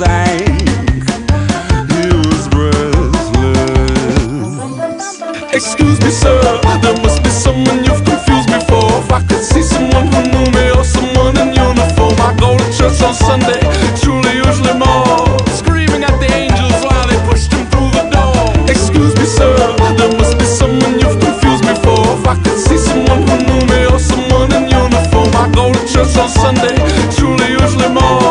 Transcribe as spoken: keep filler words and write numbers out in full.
sank. He was breathless. Excuse me, sir, there must be someone you've confused me for. If I could see someone who knew me or someone in uniform. I go to church on Sunday, truly usually more, screaming at the angels while they pushed him through the door. Excuse me, sir, there must be someone you've confused me for. If I could see someone who knew me or someone in uniform. I go to church on Sunday, truly usually more,